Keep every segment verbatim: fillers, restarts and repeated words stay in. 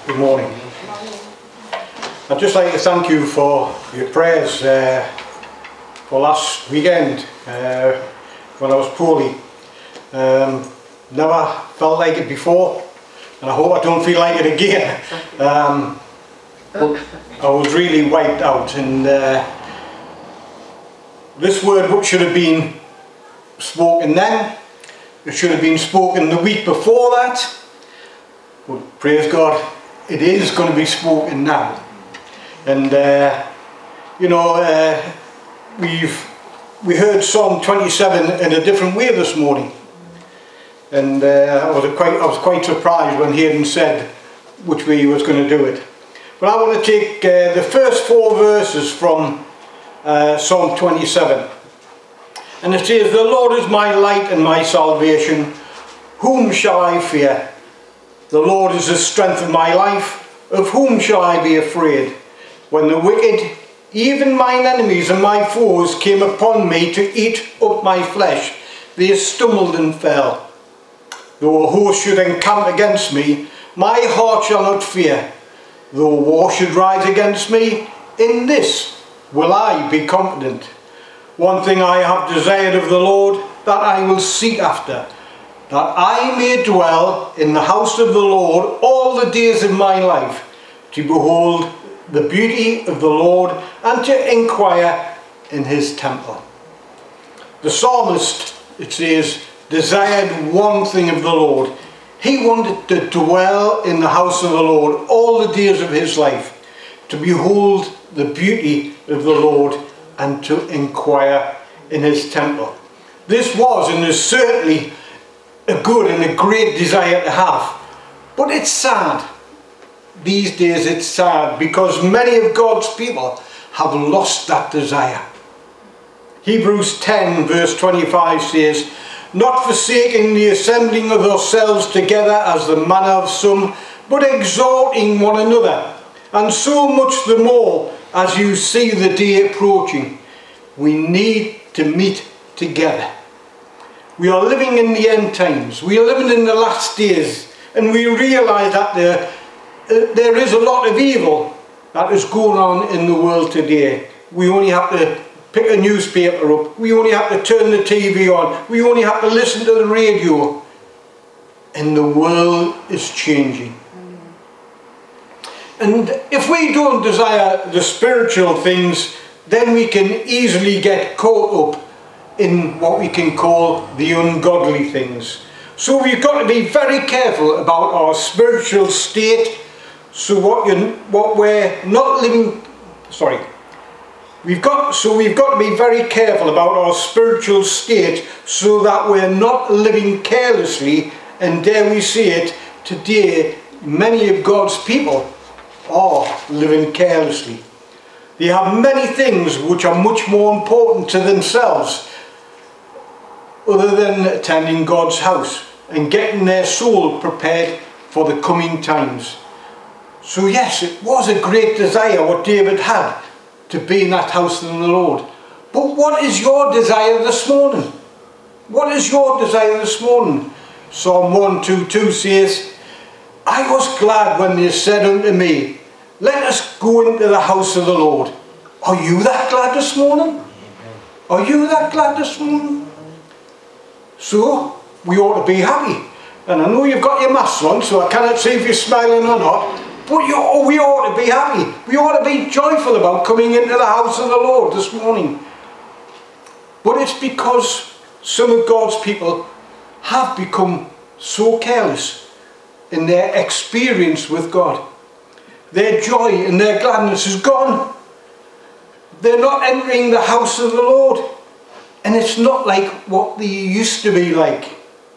Good morning. I'd just like to thank you for your prayers uh, for last weekend uh, when I was poorly. Um, never felt like it before, and I hope I don't feel like it again. Um, but I was really wiped out, and uh, this word should have been spoken then. It should have been spoken the week before that. But praise God, it is going to be spoken now. And uh, you know, uh, we've we heard Psalm twenty-seven in a different way this morning, and uh, I was quite I was quite surprised when Hayden said which way he was going to do it. But I want to take uh, the first four verses from uh, Psalm twenty-seven, and it says, "The Lord is my light and my salvation; whom shall I fear? The Lord is the strength of my life; of whom shall I be afraid? When the wicked, even mine enemies and my foes, came upon me to eat up my flesh, they stumbled and fell. Though a host should encamp against me, my heart shall not fear. Though war should rise against me, in this will I be confident. One thing I have desired of the Lord, that I will seek after, that I may dwell in the house of the Lord all the days of my life, to behold the beauty of the Lord and to inquire in his temple." The psalmist, it says, desired one thing of the Lord. He wanted to dwell in the house of the Lord all the days of his life, to behold the beauty of the Lord and to inquire in his temple. This was and is certainly a good and a great desire to have, but it's sad. These days it's sad because many of God's people have lost that desire. Hebrews ten verse twenty-five says, "Not forsaking the assembling of ourselves together as the manner of some, but exhorting one another, and so much the more as you see the day approaching." We need to meet together. We are living in the end times. We are living in the last days, and we realise that there, uh, there is a lot of evil that is going on in the world today. We only have to pick a newspaper up. We only have to turn the T V on. We only have to listen to the radio. And the world is changing. And if we don't desire the spiritual things, then we can easily get caught up in what we can call the ungodly things. So we've got to be very careful about our spiritual state, so what you what we're not living sorry we've got so we've got to be very careful about our spiritual state, so that we're not living carelessly. And dare we say it, today many of God's people are living carelessly. They have many things which are much more important to themselves other than attending God's house and getting their soul prepared for the coming times. So yes, it was a great desire what David had, to be in that house of the Lord. But what is your desire this morning? What is your desire this morning? Psalm one twenty-two says, "I was glad when they said unto me, let us go into the house of the Lord." Are you that glad this morning? Are you that glad this morning? So, we ought to be happy. And I know you've got your masks on, so I cannot see if you're smiling or not, but you, we ought to be happy. We ought to be joyful about coming into the house of the Lord this morning. But it's because some of God's people have become so careless in their experience with God. Their joy and their gladness is gone. They're not entering the house of the Lord. And it's not like what they used to be like.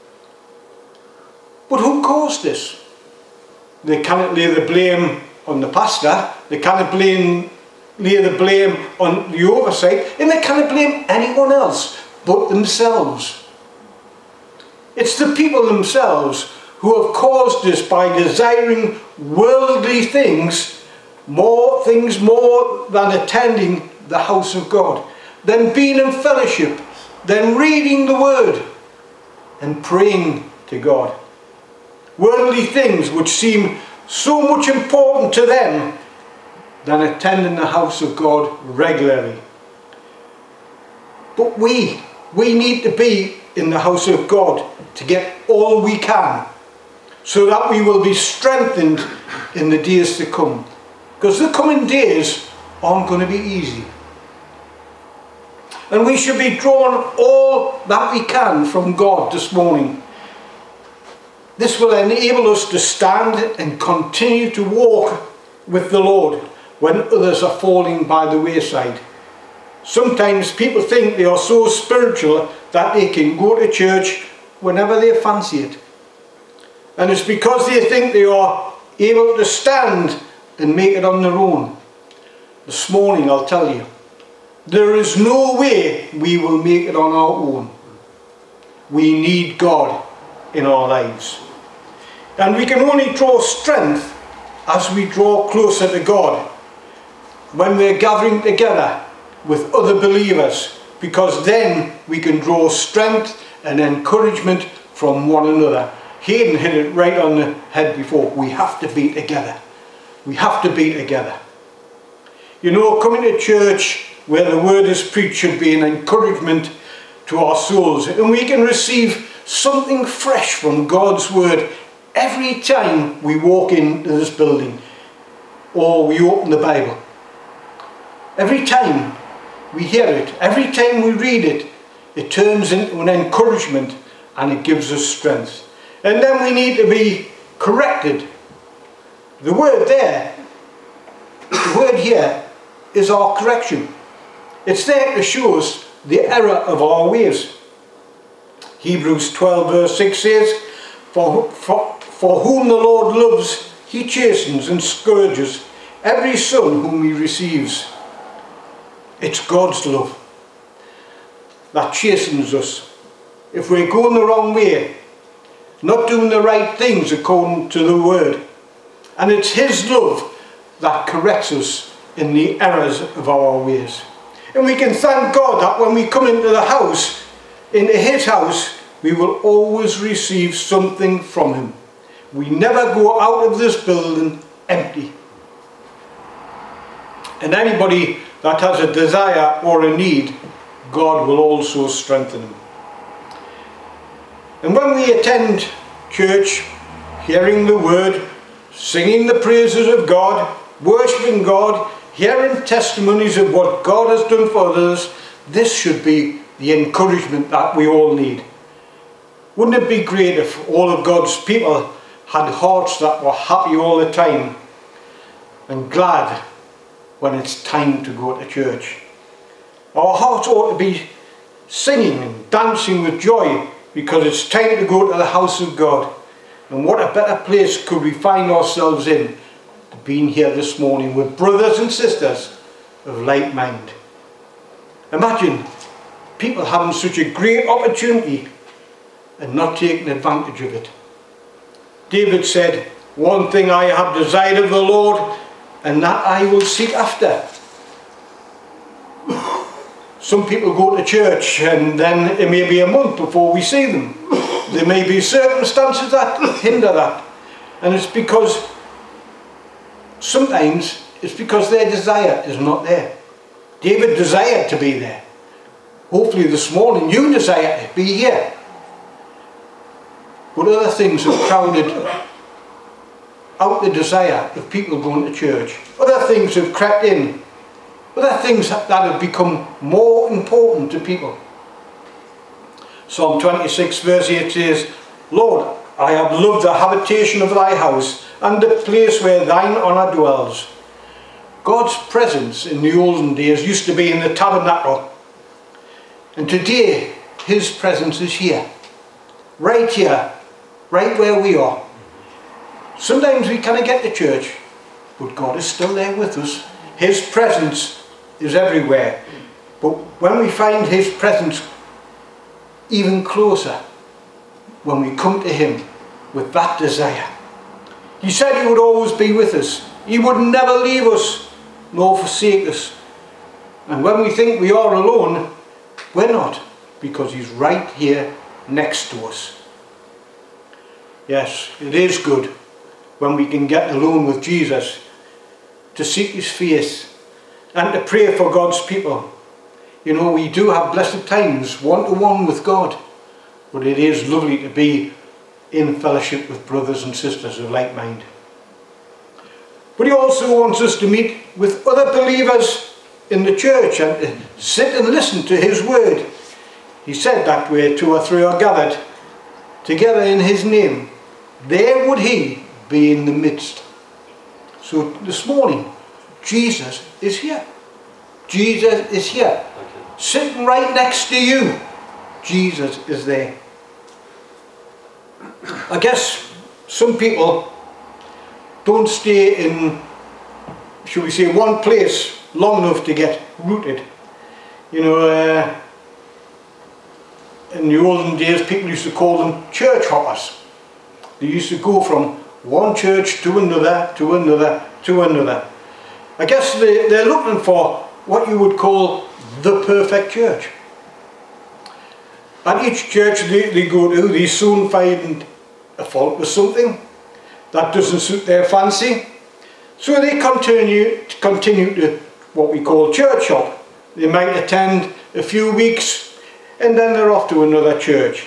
But who caused this? They cannot lay the blame on the pastor. They cannot blame, lay the blame on the oversight. And they cannot blame anyone else but themselves. It's the people themselves who have caused this by desiring worldly things, more things more than attending the house of God, than being in fellowship, than reading the word and praying to God. Worldly things which seem so much important to them than attending the house of God regularly. But we, we need to be in the house of God to get all we can, so that we will be strengthened in the days to come. Because the coming days aren't going to be easy. And we should be drawn all that we can from God this morning. This will enable us to stand and continue to walk with the Lord when others are falling by the wayside. Sometimes people think they are so spiritual that they can go to church whenever they fancy it. And it's because they think they are able to stand and make it on their own. This morning I'll tell you, there is no way we will make it on our own. We need God in our lives. And we can only draw strength as we draw closer to God, when we're gathering together with other believers, because then we can draw strength and encouragement from one another. Hayden hit it right on the head before. We have to be together. We have to be together. You know, coming to church where the word is preached should be an encouragement to our souls, and we can receive something fresh from God's word every time we walk into this building or we open the Bible. Every time we hear it, every time we read it, it turns into an encouragement and it gives us strength. And then we need to be corrected. The word there, the word here is our correction. It's there to show us the error of our ways. Hebrews twelve verse six says, for, for, for whom the Lord loves, he chastens and scourges every son whom he receives. It's God's love that chastens us. If we're going the wrong way, not doing the right things according to the word. And it's his love that corrects us in the errors of our ways. And we can thank God that when we come into the house, into his house, we will always receive something from him. We never go out of this building empty. And anybody that has a desire or a need, God will also strengthen him. And when we attend church, hearing the word, singing the praises of God, worshipping God, hearing testimonies of what God has done for others, this should be the encouragement that we all need. Wouldn't it be great if all of God's people had hearts that were happy all the time and glad when it's time to go to church? Our hearts ought to be singing and dancing with joy because it's time to go to the house of God. And what a better place could we find ourselves in than being here this morning with brothers and sisters of like mind. Imagine people having such a great opportunity and not taking advantage of it. David said, one thing I have desired of the Lord, and that I will seek after. Some people go to church and then it may be a month before we see them. There may be circumstances that hinder that. And it's because, sometimes, it's because their desire is not there. David desired to be there. Hopefully this morning you desire to be here. But other things have crowded out the desire of people going to church. Other things have crept in. Other things that have become more important to people. Psalm twenty-six verse eight says, Lord, I have loved the habitation of thy house, and the place where thine honour dwells. God's presence in the olden days used to be in the tabernacle. And today, his presence is here. Right here. Right where we are. Sometimes we can't get to church, but God is still there with us. His presence is everywhere. But when we find his presence even closer, when we come to him with that desire. He said he would always be with us. He would never leave us nor forsake us. And when we think we are alone, we're not, because he's right here next to us. Yes, it is good when we can get alone with Jesus to seek his face and to pray for God's people. You know, we do have blessed times one-to-one with God, but it is lovely to be in fellowship with brothers and sisters of like mind. But he also wants us to meet with other believers in the church and to sit and listen to his word. He said that where two or three are gathered together in his name, there would he be in the midst. So this morning, Jesus is here. Jesus is here. Sitting right next to you. Jesus is there. I guess some people don't stay in, shall we say, one place long enough to get rooted. You know, uh, in the olden days, people used to call them church hoppers. They used to go from one church to another, to another, to another. I guess they, they're looking for what you would call the perfect church. At each church they, they go to, they soon find a fault with something that doesn't suit their fancy. So they continue, continue to what we call church hop. They might attend a few weeks and then they're off to another church.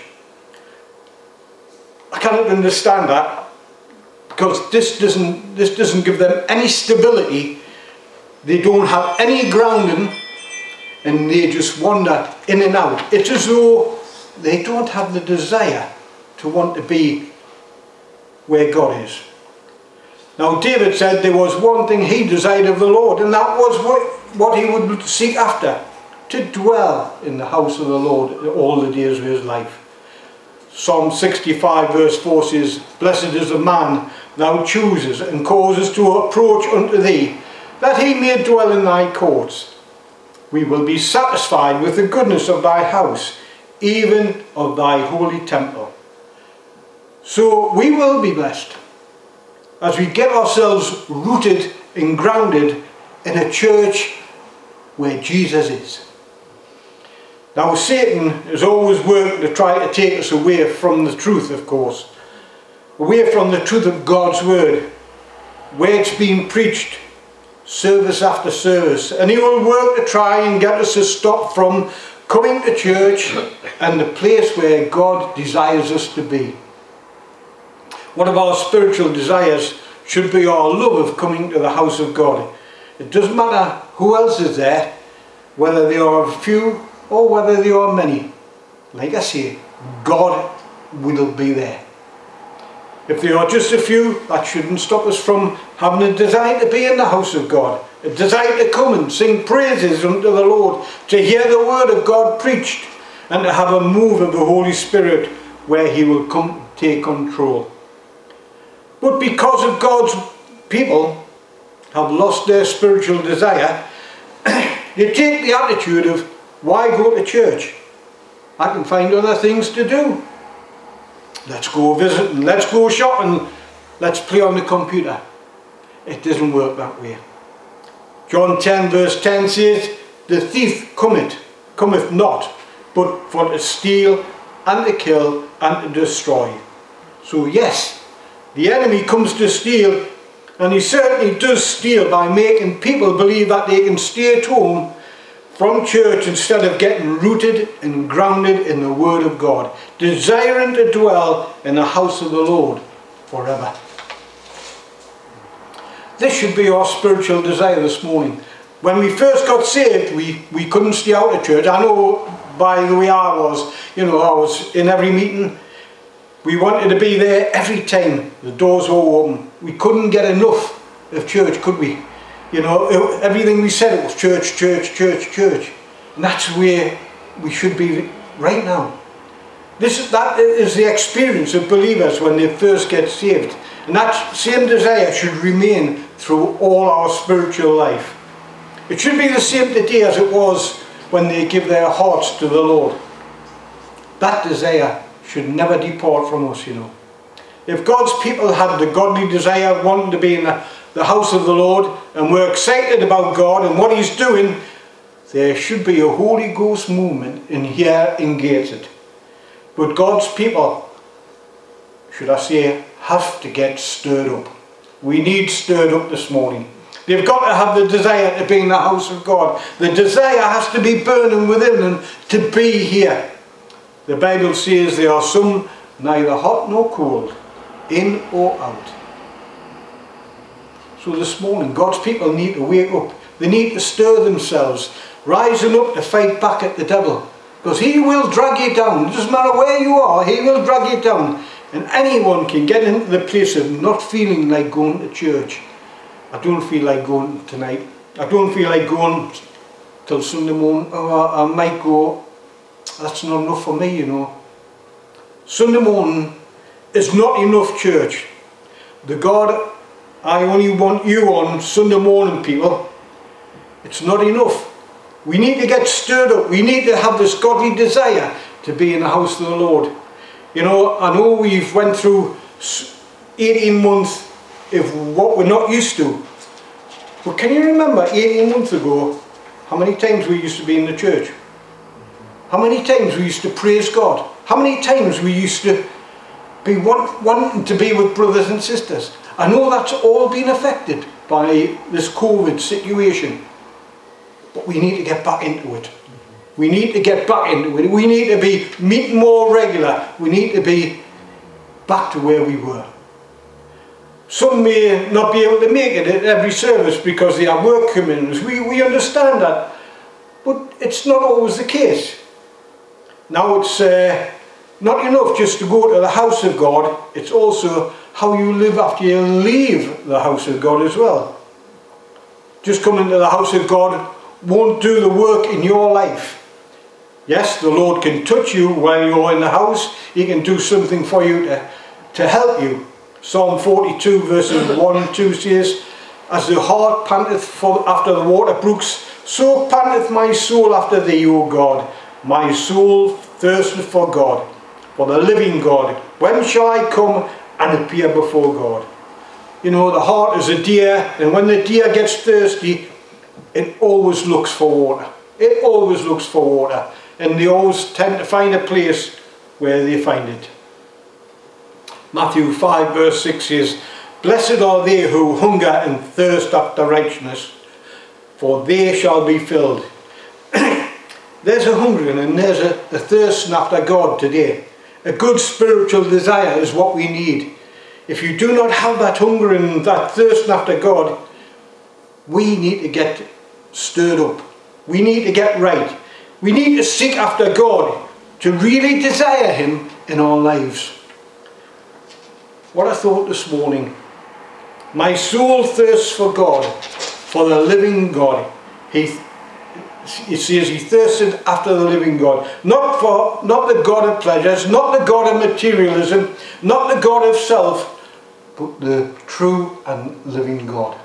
I cannot understand that, because this doesn't, this doesn't give them any stability. They don't have any grounding and they just wander in and out. It's as though they don't have the desire to want to be where God is. Now David said there was one thing he desired of the Lord, and that was what, what he would seek after, to dwell in the house of the Lord all the days of his life. Psalm sixty-five verse four says, "Blessed is the man thou choosest and causest to approach unto thee, that he may dwell in thy courts. We will be satisfied with the goodness of thy house, even of thy holy temple." So we will be blessed as we get ourselves rooted and grounded in a church where Jesus is. Now Satan is always working to try to take us away from the truth, of course, away from the truth of God's word, where it's being preached service after service, and he will work to try and get us to stop from coming to church and the place where God desires us to be. One of our spiritual desires should be our love of coming to the house of God. It doesn't matter who else is there, whether there are a few or whether there are many. Like I say, God will be there. If there are just a few, that shouldn't stop us from having a desire to be in the house of God, a desire to come and sing praises unto the Lord, to hear the word of God preached, and to have a move of the Holy Spirit where he will come take control. But because of God's people have lost their spiritual desire, they take the attitude of, why go to church? I can find other things to do. Let's go visiting, let's go shopping, let's play on the computer. It doesn't work that way. John ten verse ten says, "The thief cometh, cometh not, but for to steal and to kill and to destroy." So yes, the enemy comes to steal, and he certainly does steal by making people believe that they can stay at home from church instead of getting rooted and grounded in the word of God, desiring to dwell in the house of the Lord forever. This should be our spiritual desire this morning. When we first got saved, we, we couldn't stay out of church. I know by the way I was, you know, I was in every meeting. We wanted to be there every time the doors were open. We couldn't get enough of church, could we? You know, everything we said, it was church, church, church, church. And that's where we should be right now. This, that is the experience of believers when they first get saved. And that same desire should remain through all our spiritual life. It should be the same today as it was when they give their hearts to the Lord. That desire should never depart from us, you know. If God's people had the godly desire, wanting to be in the, the house of the Lord, and were excited about God and what he's doing, there should be a Holy Ghost movement in here in Gateshead. But God's people, should I say, have to get stirred up. we need stirred up this morning. They've got to have the desire to be in the house of God. The desire has to be burning within them to be here. The Bible says there are some neither hot nor cold, in or out. So this morning, God's people need to wake up. They need to stir themselves, rising up to fight back at the devil. Because he will drag you down. It doesn't matter where you are, he will drag you down. And anyone can get into the place of not feeling like going to church. I don't feel like going tonight. I don't feel like going till Sunday morning. Oh, I might go. That's not enough for me, you know. Sunday morning is not enough, church. The God I only want you on Sunday morning, people. It's not enough. We need to get stirred up. We need to have this godly desire to be in the house of the Lord. You know, I know we've went through eighteen months of what we're not used to. But can you remember eighteen months ago how many times we used to be in the church? How many times we used to praise God? How many times we used to be want, wanting to be with brothers and sisters? I know that's all been affected by this COVID situation. But we need to get back into it. We need to get back into it. We need to be meeting more regular. We need to be back to where we were. Some may not be able to make it at every service because they have work commitments. We, we understand that. But it's not always the case. Now it's uh, not enough just to go to the house of God. It's also how you live after you leave the house of God as well. Just coming to the house of God won't do the work in your life. Yes, the Lord can touch you while you're in the house. He can do something for you to, to help you. Psalm forty-two verses one and two says, as the hart panteth for after the water brooks, so panteth my soul after thee, O God. My soul thirsteth for God, for the living God. When shall I come and appear before God? You know, the hart is a deer, and when the deer gets thirsty, it always looks for water. It always looks for water. And they always tend to find a place where they find it. Matthew five verse six says, blessed are they who hunger and thirst after righteousness, for they shall be filled. There's a hungering and there's a, a thirsting after God today. A good spiritual desire is what we need. If you do not have that hunger and that thirsting after God, we need to get stirred up. We need to get right. We need to seek after God to really desire Him in our lives. What I thought this morning, my soul thirsts for God, for the living God. He, it says he thirsted after the living God. Not for, not the God of pleasures, not the God of materialism, not the God of self, but the true and living God.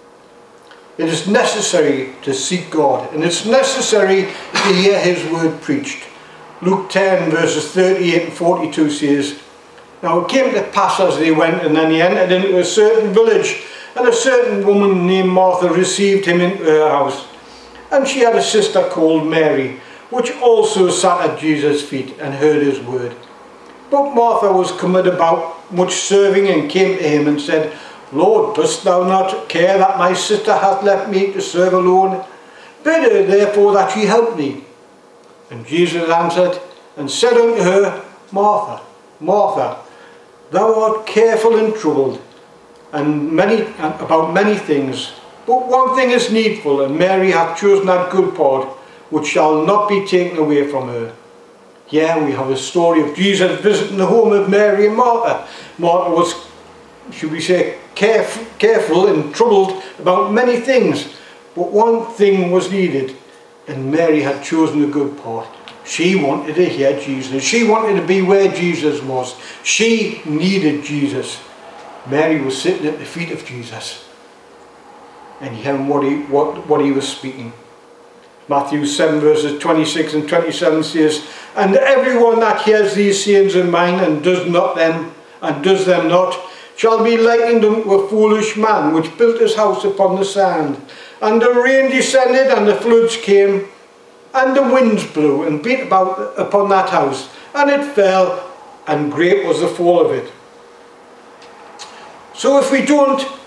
It is necessary to seek God, and it's necessary to hear His word preached. Luke ten verses thirty-eight and forty-two says, now it came to pass as they went, and then he entered into a certain village, and a certain woman named Martha received him into her house. And she had a sister called Mary, which also sat at Jesus' feet and heard his word. But Martha was coming about much serving, and came to him and said, Lord, dost thou not care that my sister hath left me to serve alone? Bid her therefore that she help me. And Jesus answered and said unto her, Martha, Martha, thou art careful and troubled, and many about many things. But one thing is needful, and Mary hath chosen that good part, which shall not be taken away from her. Here we have a story of Jesus visiting the home of Mary and Martha. Martha was, should we say, careful, careful and troubled about many things, but one thing was needed, and Mary had chosen the good part. She wanted to hear Jesus. She wanted to be where Jesus was. She needed Jesus. Mary was sitting at the feet of Jesus and hearing what he, what, what he was speaking. Matthew seven verses twenty-six and twenty-seven says, and everyone that hears these sayings of mine and does not them and does them not shall be likened unto a foolish man which built his house upon the sand. And the rain descended, and the floods came, and the winds blew and beat about upon that house, and it fell, and great was the fall of it. So if we don't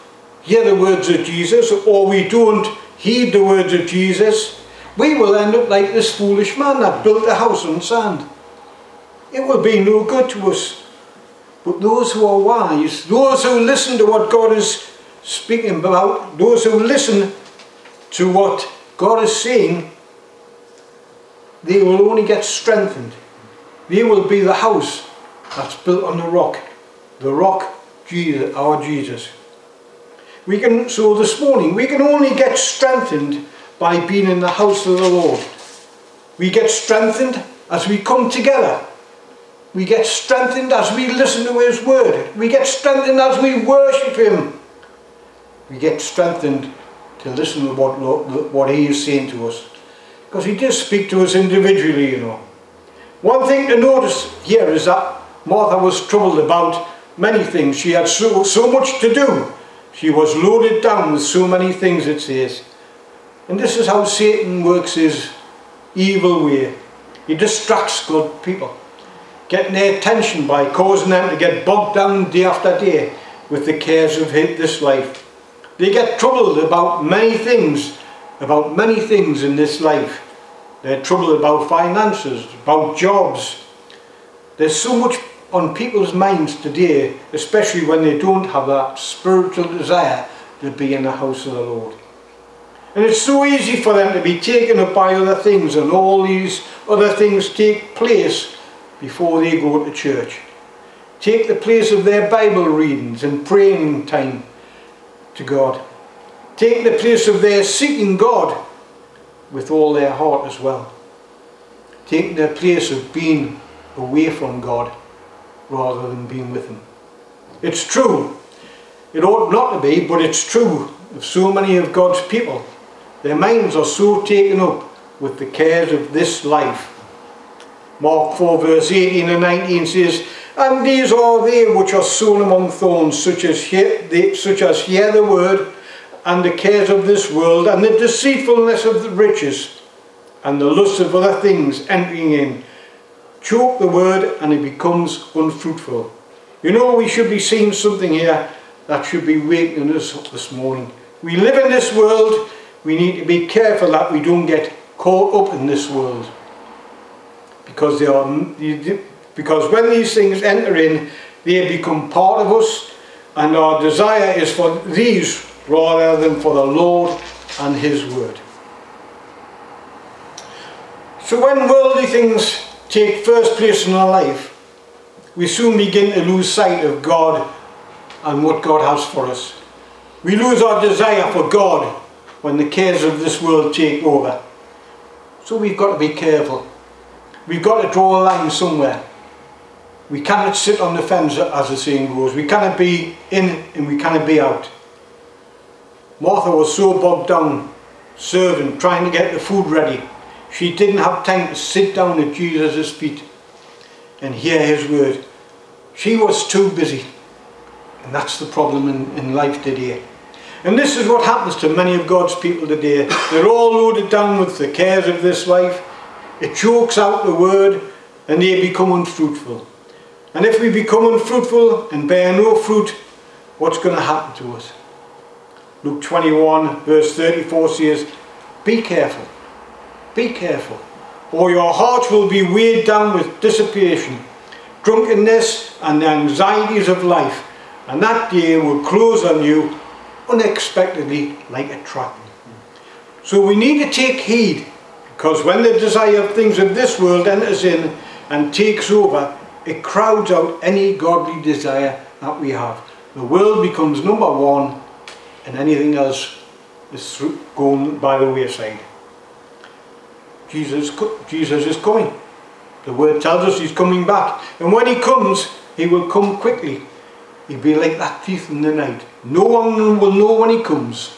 hear the words of Jesus, or we don't heed the words of Jesus, we will end up like this foolish man that built a house on sand. It will be no good to us. But those who are wise, those who listen to what God is speaking about, those who listen to what God is saying, they will only get strengthened. They will be the house that's built on the rock. The rock, Jesus, our Jesus. We can, so this morning, we can only get strengthened by being in the house of the Lord. We get strengthened as we come together. We get strengthened as we listen to His word. We get strengthened as we worship Him. We get strengthened to listen to what, what He is saying to us. Because He does speak to us individually, you know. One thing to notice here is that Martha was troubled about many things. She had so, so much to do. She was loaded down with so many things, it says. And this is how Satan works his evil way. He distracts good people, getting their attention by causing them to get bogged down day after day with the cares of this life. They get troubled about many things, about many things in this life. They're troubled about finances, about jobs. There's so much on people's minds today, especially when they don't have that spiritual desire to be in the house of the Lord. And it's so easy for them to be taken up by other things, and all these other things take place before they go to church. Take the place of their Bible readings and praying time to God. Take the place of their seeking God with all their heart as well. Take the place of being away from God rather than being with Him. It's true. It ought not to be, but it's true of so many of God's people. Their minds are so taken up with the cares of this life. Mark four verse eighteen and nineteen says, "And these are they which are sown among thorns, such as hear, they, such as hear the word, and the cares of this world, and the deceitfulness of the riches, and the lust of other things entering in, choke the word, and it becomes unfruitful." You know, we should be seeing something here that should be waking us up this morning. We live in this world. We need to be careful that we don't get caught up in this world. Because they are, because when these things enter in, they become part of us, and our desire is for these rather than for the Lord and His word. So when worldly things take first place in our life, we soon begin to lose sight of God and what God has for us. We lose our desire for God when the cares of this world take over. So we've got to be careful. We've got to draw a line somewhere. We cannot sit on the fence, as the saying goes. We cannot be in and we cannot be out. Martha was so bogged down serving, trying to get the food ready. She didn't have time to sit down at Jesus' feet and hear His word. She was too busy. And that's the problem in, in life today. And this is what happens to many of God's people today. They're all loaded down with the cares of this life. It chokes out the word, and they become unfruitful. And if we become unfruitful and bear no fruit, what's going to happen to us? Luke twenty-one verse thirty-four says, "Be careful, be careful, or your hearts will be weighed down with dissipation, drunkenness, and the anxieties of life, and that day will close on you unexpectedly like a trap." So we need to take heed, because when the desire of things of this world enters in and takes over, it crowds out any godly desire that we have. The world becomes number one, and anything else is going by the wayside. Jesus, Jesus is coming. The word tells us He's coming back. And when He comes, He will come quickly. He'll be like that thief in the night. No one will know when He comes.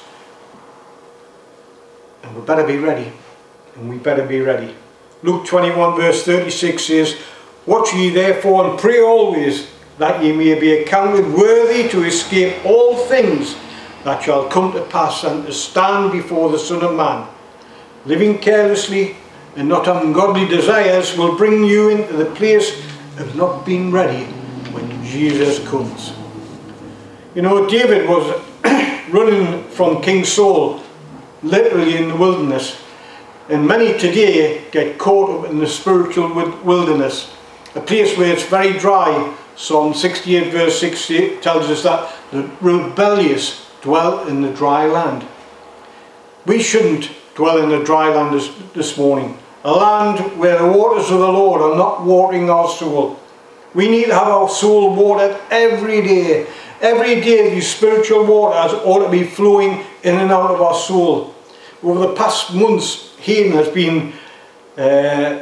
And we better be ready. And we better be ready. Luke twenty-one verse thirty-six says, "Watch ye therefore and pray always, that ye may be accounted worthy to escape all things that shall come to pass, and to stand before the Son of Man. Living carelessly and not ungodly desires will bring you into the place of not being ready when Jesus comes." You know, David was running from King Saul, literally in the wilderness. And many today get caught up in the spiritual wilderness, a place where it's very dry. Psalm sixty-eight verse sixty tells us that the rebellious dwell in the dry land. We shouldn't dwell in the dry land this, this morning, a land where the waters of the Lord are not watering our soul. We need to have our soul watered every day. Every day these spiritual waters ought to be flowing in and out of our soul. Over the past months, Hayden has been uh,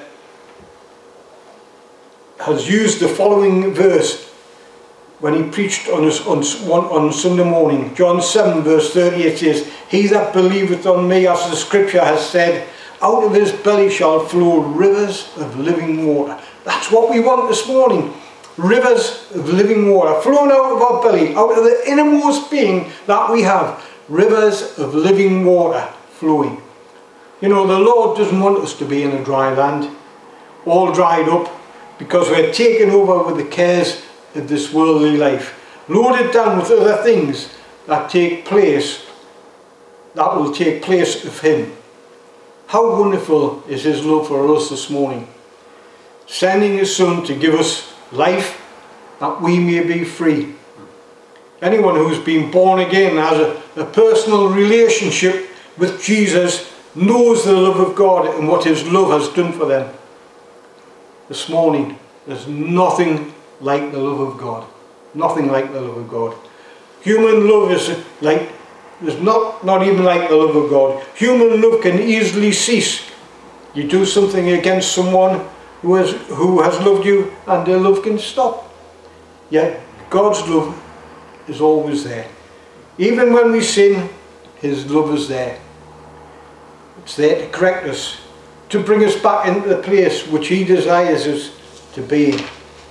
has used the following verse when he preached on, his, on, on Sunday morning. John seven verse thirty-eight says, "He that believeth on me, as the scripture has said, out of his belly shall flow rivers of living water." That's what we want this morning. Rivers of living water flowing out of our belly, out of the innermost being that we have. Rivers of living water flowing. You know, the Lord doesn't want us to be in a dry land, all dried up, because we're taken over with the cares of this worldly life, loaded down with other things that take place, that will take place of Him. How wonderful is His love for us this morning, sending His Son to give us life that we may be free. Anyone who's been born again has a, a personal relationship with Jesus knows the love of God and what His love has done for them. This morning, there's nothing like the love of God. Nothing like the love of God. Human love is like, is not, not even like the love of God. Human love can easily cease. You do something against someone who has, who has loved you, and their love can stop. Yet God's love is always there. Even when we sin, His love is there. It's there to correct us, to bring us back into the place which He desires us to be in.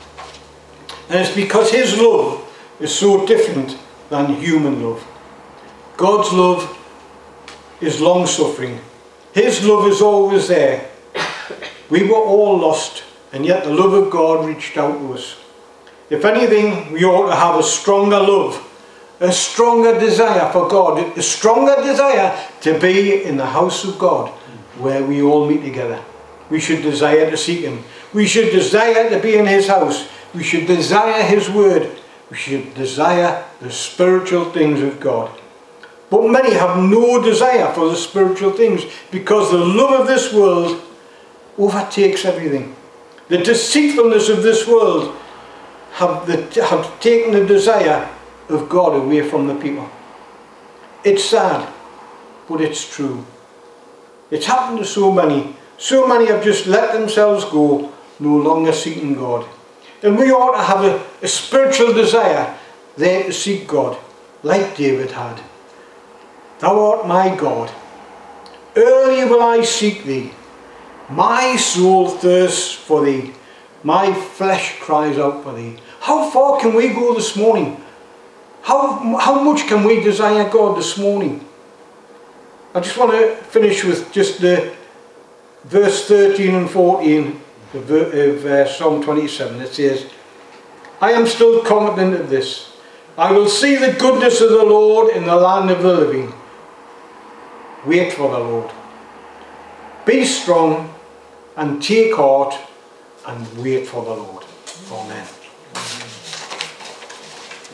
And it's because His love is so different than human love. God's love is long-suffering. His love is always there. We were all lost, and yet the love of God reached out to us. If anything, we ought to have a stronger love, a stronger desire for God, a stronger desire to be in the house of God, where we all meet together. We should desire to seek Him. We should desire to be in His house. We should desire His word. We should desire the spiritual things of God. But many have no desire for the spiritual things because the love of this world overtakes everything. The deceitfulness of this world have, the, have taken the desire of God away from the people. It's sad, but it's true. It's happened to so many. So many have just let themselves go, no longer seeking God. And we ought to have a, a spiritual desire there to seek God, like David had. Thou art my God. Early will I seek Thee. My soul thirsts for Thee. My flesh cries out for Thee. How far can we go this morning? How, how much can we desire God this morning? I just want to finish with just the verse thirteen and fourteen of, of uh, Psalm twenty-seven. It says, "I am still confident of this. I will see the goodness of the Lord in the land of the living." Wait for the Lord. Be strong and take heart and wait for the Lord. Amen.